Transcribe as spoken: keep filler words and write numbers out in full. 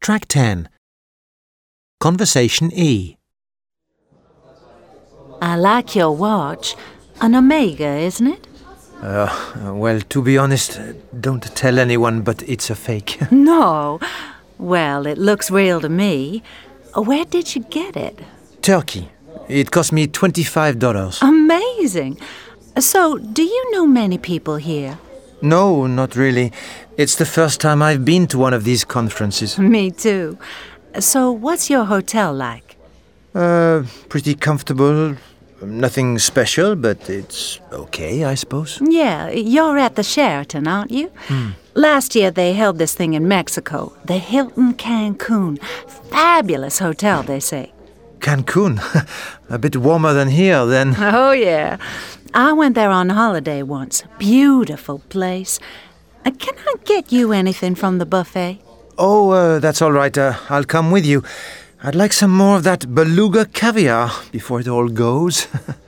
Track ten. Conversation E. I like your watch. An Omega, isn't it? Uh, well, to be honest, don't tell anyone, but it's a fake. No. Well, it looks real to me. Where did you get it? Turkey. It cost me twenty-five dollars. Amazing. So, do you know many people here? No, not really. It's the first time I've been to one of these conferences. Me too. So, what's your hotel like? Uh, pretty comfortable. Nothing special, but it's okay, I suppose. Yeah, you're at the Sheraton, aren't you? Hmm. Last year they held this thing in Mexico, the Hilton Cancun. Fabulous hotel, they say. Cancun? A bit warmer than here, then. Oh, yeah. I went there on holiday once. Beautiful place. Uh, can I get you anything from the buffet? Oh, uh, that's all right. Uh, I'll come with you. I'd like some more of that beluga caviar before it all goes.